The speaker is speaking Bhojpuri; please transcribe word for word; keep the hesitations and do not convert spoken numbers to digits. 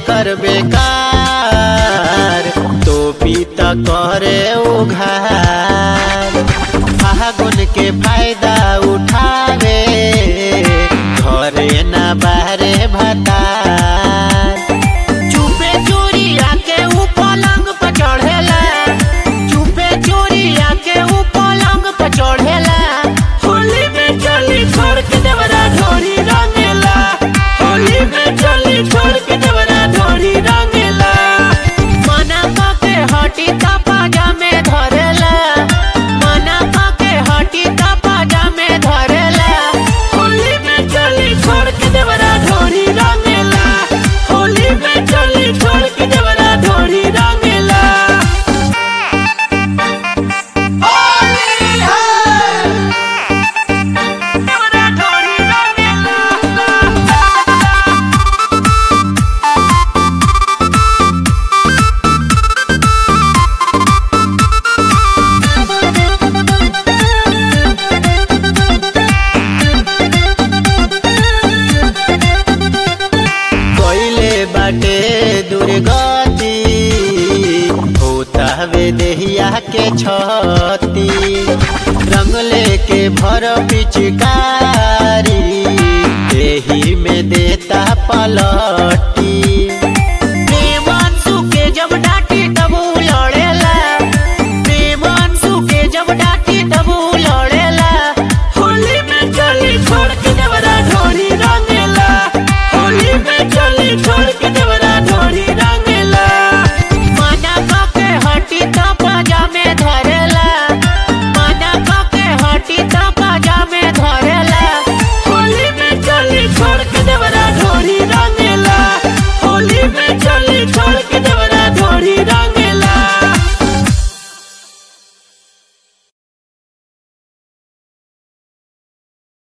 कर बेकार तो पीता करे उघार। फागुन के फायदा उठावे घरे न बाहरे भतार। चुपे चोरी आके ऊ पलंग पर चढ़ेला, चुपे चोरी आके ऊ पलंग पर चढ़ेला। होली में चली छोड़ के देवरा ढोरी रंगेला, होली में चली छोड़ के देवरा ढोरी रंगेला। मना के हटी ता पाजा में धरेला, मना के हटी ता पाजा में धरेला। होली में चली छोड़ के देवरा ढोरी रंगेला, होली में चली छोड़ के देवरा ढोरी रंगेला। होली है देवरा ढोरी रंगेला। कोइले बाटे दुर्गति होता हवे देहिया के छती। रंग लेके भर पिचकार